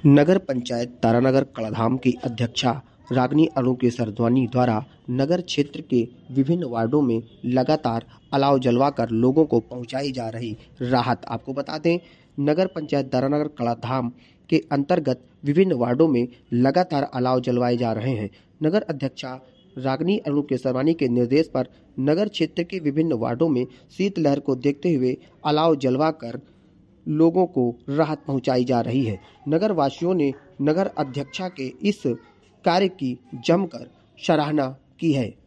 नगर पंचायत तारानगर कड़ाधाम की अध्यक्षा रागिनी अरुण सरद्वानी द्वारा नगर क्षेत्र के विभिन्न वार्डों में लगातार अलाव जलवाकर लोगों को पहुंचाई जा रही राहत। आपको बता दें, नगर पंचायत तारानगर कड़ाधाम के अंतर्गत विभिन्न वार्डों में लगातार अलाव जलवाए जा रहे हैं। नगर अध्यक्षा रागिनी अरुण सरद्वानी के निर्देश पर नगर क्षेत्र के विभिन्न वार्डों में शीतलहर को देखते हुए अलाव जलवाकर लोगों को राहत पहुंचाई जा रही है। नगर वासियों ने नगर अध्यक्षा के इस कार्य की जमकर सराहना की है।